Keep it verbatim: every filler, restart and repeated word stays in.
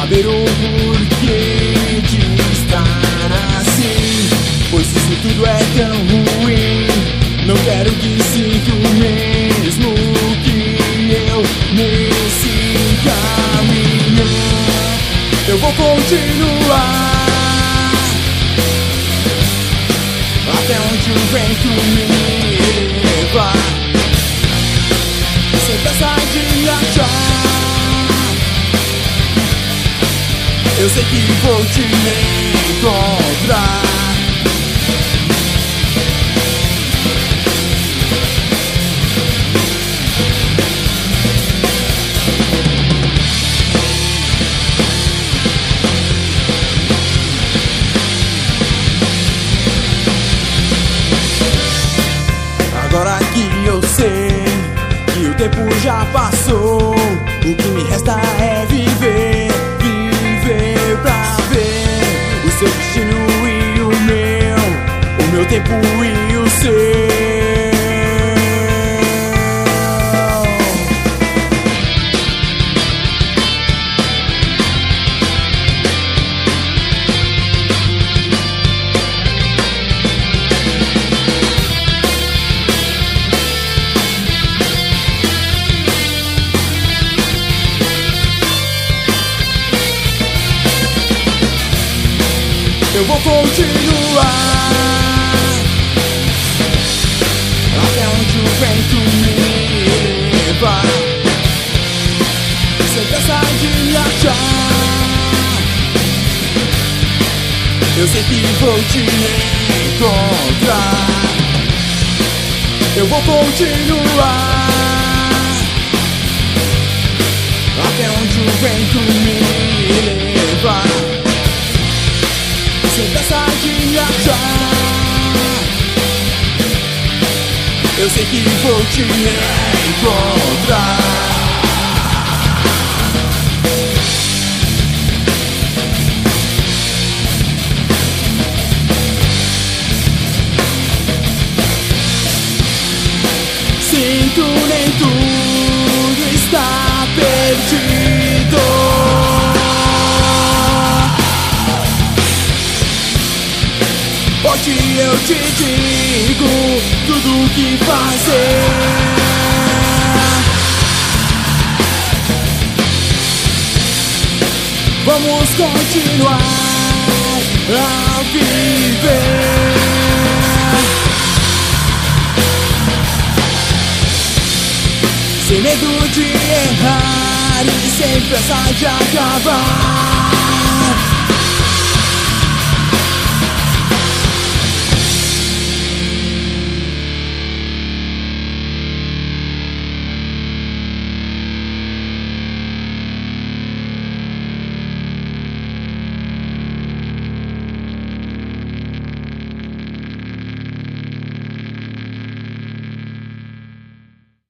saber o porquê de estar assim, pois isso tudo é tão ruim. Não quero que sinta o mesmo que eu nesse caminho. Eu vou continuar até onde o vento me levar, sem pressa de me achar. Eu sei que vou te encontrar. Agora que eu sei que o tempo já passou, o que me resta é viver, viver pra ver o seu destino e o meu, o meu tempo e o seu. Eu vou continuar até onde o vento me levar, sem pressa de me achar. Eu sei que vou te encontrar. Eu vou continuar até onde o vento me levar, sem pressa de me achar. Eu sei que vou te encontrar. Sinto, nem tudo está perdido. Hoje eu te digo tudo o que fazer. Vamos continuar a viver, sem medo de errar e sem pressa de acabar.